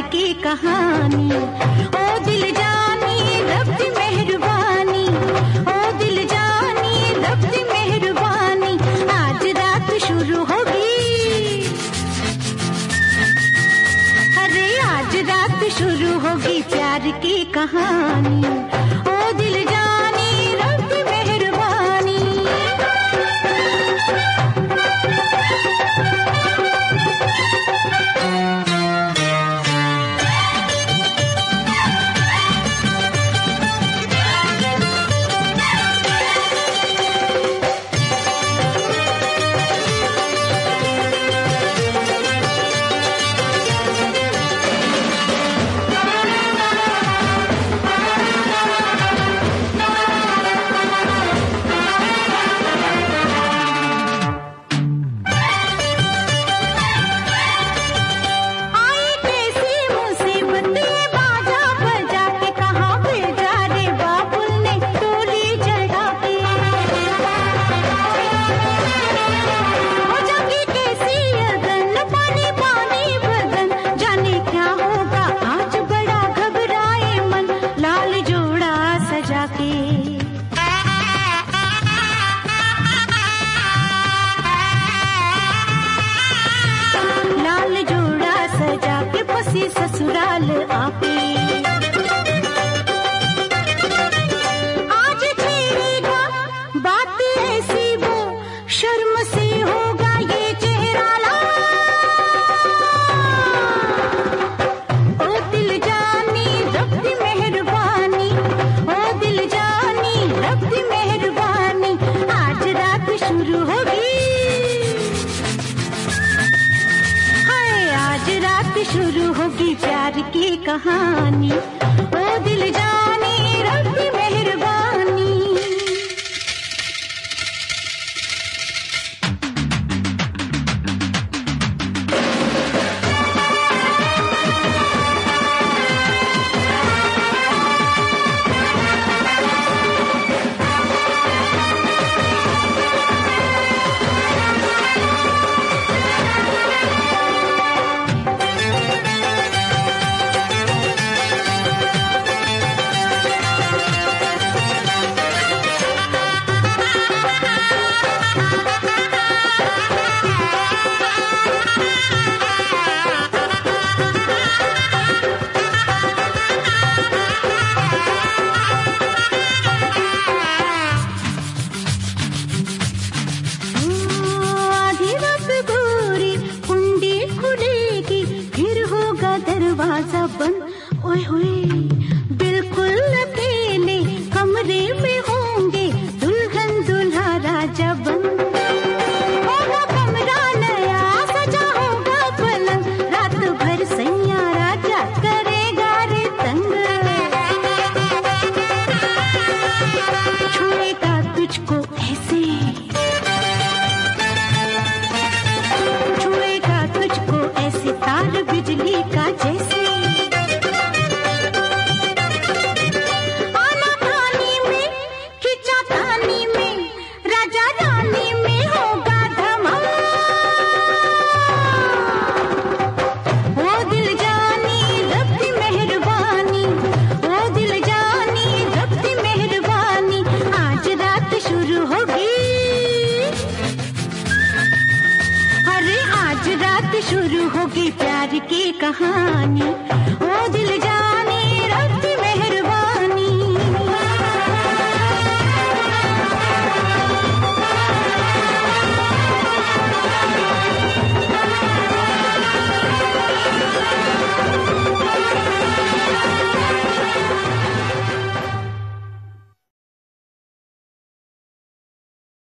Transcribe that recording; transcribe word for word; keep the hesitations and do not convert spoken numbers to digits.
की कहानी। ओ दिल जानी रब दी मेहरबानी, ओ दिल जानी रब दी मेहरबानी, आज रात शुरू होगी, अरे आज रात शुरू होगी प्यार की कहानी। ओ दिल जानी रब दी मेहरबानी। ससुराल आपे आज छेड़ेगा बात ऐसी वो, शर्म से होगा ये चेहरा लाल। ओ दिल जानी रब दी मेहरबानी, ओ दिल जानी रब दी मेहरबानी, आज रात शुरू होगी, हाय आज रात शुरू होगी प्यार की कहानी। ओ दिल जानी रब दी मेहरबानी। दरवाजा बंद, ओए होए बिल्कुल अकेले कमरे में होंगे दुल्हन दूल्हा राजा बंद। होगा कमरा नया सजा होगा पलंग, रात भर सैया राजा करेगा रे तंग। छुएगा तुझको ऐसे, छुएगा तुझको ऐसे तार बिजली का जैसे। आना खानी में खिंचा तानी में, राजा रानी में होगा धमाल। ओ दिल जानी रब दी मेहरबानी, ओ दिल जानी रब दी मेहरबानी, आज रात शुरू होगी, अरे आज रात शुरू होगी प्यार की कहानी। ओ दिल